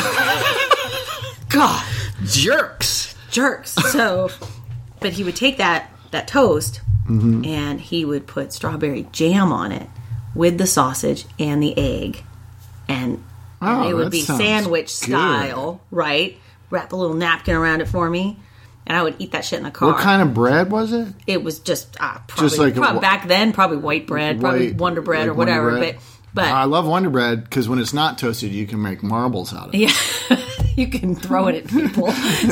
God. Jerks. Jerks. So, but he would take that, that toast Mm-hmm. and he would put strawberry jam on it with the sausage and the egg. And, and Oh, it would that be sounds sandwich good. style, right? Wrap a little napkin around it for me. And I would eat that shit in the car. What kind of bread was it? It was just uh, probably, Just like a prob- wh- back then, probably white bread, probably White- Wonder Bread like or whatever. Wonder Bread? But but I love Wonder Bread because when it's not toasted, you can make marbles out of it. yeah, you can throw it at people.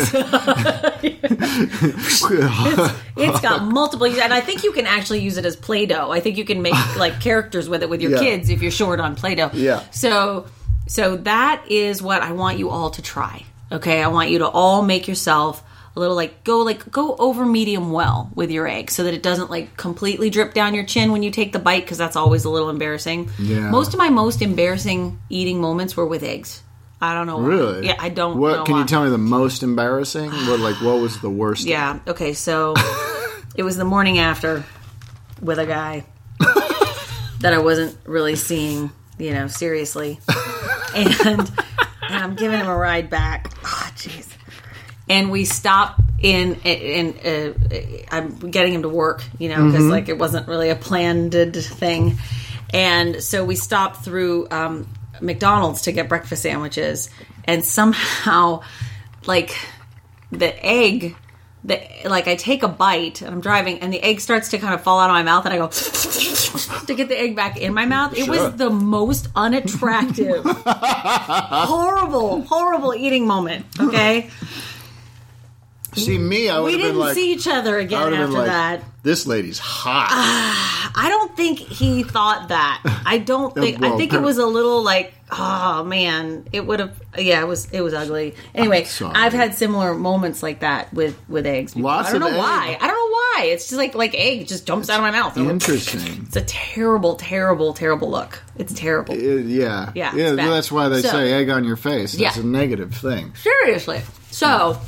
It's got multiple, and I think you can actually use it as Play-Doh. I think you can make like characters with it with your Yeah. kids if you're short on Play-Doh. Yeah. So so that is what I want you all to try. Okay, I want you to all make yourself a little like go like go over medium well with your egg so that it doesn't like completely drip down your chin when you take the bite, because that's always a little embarrassing. Yeah. Most of my most embarrassing eating moments were with eggs. I don't know why. Really? Yeah, I don't What know can why. you tell me the most embarrassing? What like what was the worst? Yeah. Okay. So it was the morning after with a guy that I wasn't really seeing, you know, seriously, and, and I'm giving him a ride back. Oh, jeez. And we stop in, and uh, I'm getting him to work, you know, because like it wasn't really a planned thing, and so we stopped through um, McDonald's to get breakfast sandwiches, and somehow, like, the egg, the like I take a bite and I'm driving and the egg starts to kind of fall out of my mouth and I go to get the egg back in my mouth. It Sure. was the most unattractive, horrible, horrible eating moment. Okay, See me, I would we have been didn't like, see each other I again would have after been like, that. this lady's hot. I don't think he thought that. I don't think. I Well, think it was a little like oh man, it would have. Yeah, it was it was ugly. Anyway, sorry. I've had similar moments like that with with eggs. before. Lots I don't of know egg. why. I don't know why. It's just like like egg just jumps out of my mouth. Interesting. It's a terrible, terrible, terrible look. It's terrible. Uh, yeah. Yeah, Yeah, it's bad. that's why they So- say egg on your face. That's Yeah. a negative thing. Seriously. So,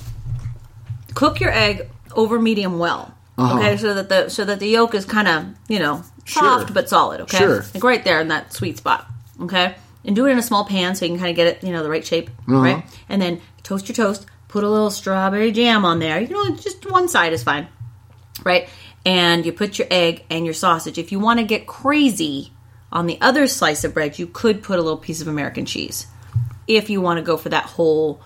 cook your egg over medium well. Uh-huh. Okay, so that the so that the yolk is kind of, you know, soft Sure. but solid, okay? Sure. Like right there in that sweet spot. Okay? And do it in a small pan so you can kind of get it, you know, the right shape, Uh-huh. right? And then toast your toast, put a little strawberry jam on there. You know, just one side is fine. Right? And you put your egg and your sausage. If you want to get crazy on the other slice of bread, you could put a little piece of American cheese. If you want to go for that whole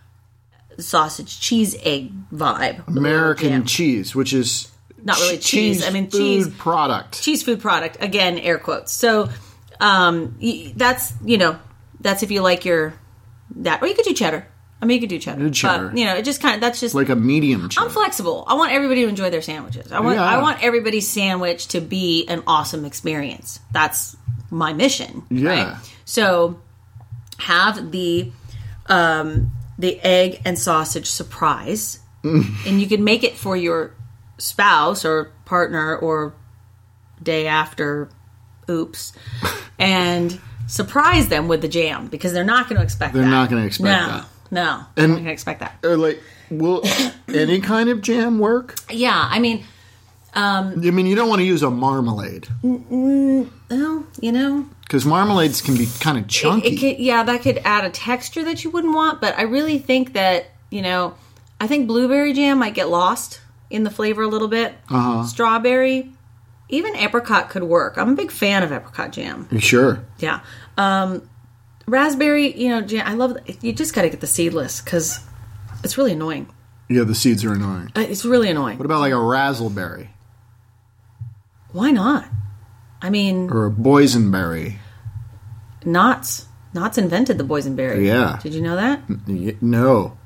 sausage cheese egg vibe. American Jam. cheese, which is Not really ch- cheese. I mean, food cheese- product. Cheese food product, again, air quotes. So um, y- that's, you know, that's if you like your, that. Or you could do cheddar. I mean, you could do cheddar. Do cheddar. But, you know, it just kind of, that's just, like a medium cheese. I'm flexible. I want everybody to enjoy their sandwiches. I want Yeah. I want everybody's sandwich to be an awesome experience. That's my mission. Yeah. Right? So have the um, the egg and sausage surprise, and you can make it for your spouse or partner or day after. Oops, and surprise them with the jam because they're not going to expect They're that. not going to expect no, that. No, they're And- not going to expect that. Or like, will any kind of jam work? Yeah, I mean. I mean, you don't want to use a marmalade Well, you know, because marmalades can be kind of chunky. it, it could, yeah, that could add a texture that you wouldn't want. But I really think that, you know, I think blueberry jam might get lost in the flavor a little bit. Uh-huh. Strawberry, even apricot could work. I'm a big fan of apricot jam. You sure? Yeah, um, raspberry, you know, jam. I love. You just got to get the seedless because it's really annoying. Yeah, the seeds are annoying. Uh, It's really annoying. What about like a razzleberry Why not? I mean, or a boysenberry? Knott's. Knott's invented the boysenberry. Yeah. Did you know that? Y- No,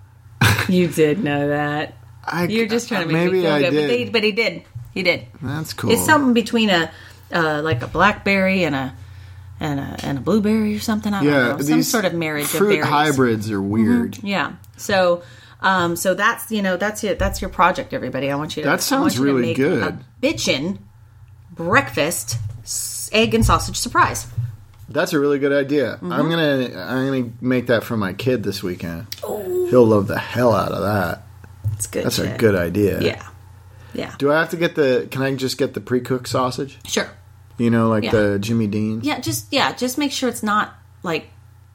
You did know that. I, You're just trying to make maybe me feel I good, did. but, they, but he did. He did. That's cool. It's something between a uh, like a blackberry and a and a and a blueberry or something. I don't Yeah, know. Some these sort of marriage fruit of berries. hybrids are weird. Yeah. So, um, so that's you know that's your that's your project, everybody. I want you to. That sounds I want you to really make good. A bitchin' breakfast s- egg and sausage surprise. That's a really good idea. Mm-hmm. I'm gonna I'm gonna make that for my kid this weekend. He'll love the hell out of that. It's good. That's a shit. good idea. Yeah. Yeah. Do I have to get the? Can I just get the pre-cooked sausage? Sure. You know, like Yeah. the Jimmy Dean. Yeah, just yeah, just make sure it's not like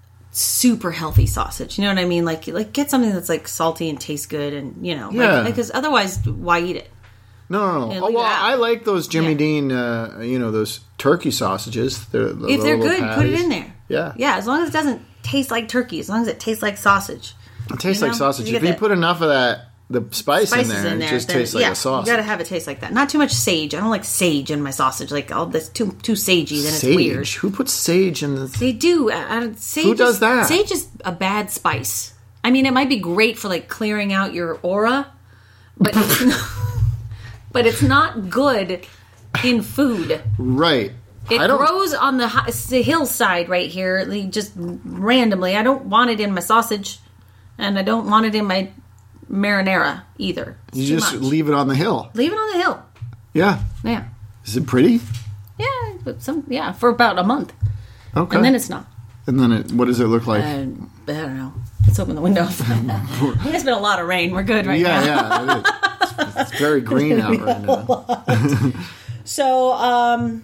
super healthy sausage. You know what I mean? Like like get something that's like salty and tastes good, and you know, Yeah. like, because otherwise, why eat it? No, no, no. Yeah, oh, leave it well, out. I like those Jimmy Yeah. Dean. Uh, you know, those turkey sausages. They're, the If they're little good, put it patties. in there. Yeah. Yeah, as long as it doesn't taste like turkey, as long as it tastes like sausage. It tastes You like know? sausage. You if get you that- put enough of that, the spice in Spices there, in there, it just then- tastes like yeah, a sausage. You gotta have it taste like that. Not too much sage. I don't like sage in my sausage. Like all this too too sagey. Then it's Sage. weird. Who puts sage in the? They do. I, I, sage Who does is, that? Sage is a bad spice. I mean, it might be great for like clearing out your aura, but it's not, but it's not good in food. Right. It I don't. grows on the, hi- the hillside right here, like, just randomly. I don't want it in my sausage, and I don't want it in my marinara either. It's you too just much. leave it on the hill. leave it on the hill. Yeah. Yeah, Is it pretty? yeah, but some yeah for about a month, Okay. and then it's not. And then it, what does it look like? Uh, I don't know. Let's open the windows. There's been a lot of rain. We're good right yeah, now. yeah. It is. It's, it's very green out right now. So, um,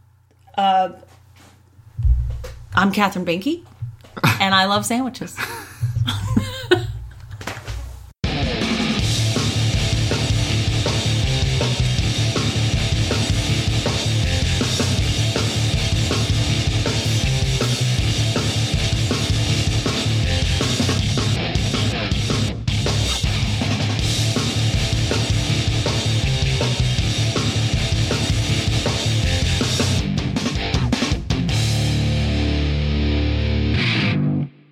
uh, I'm Catherine Binky, and I love sandwiches.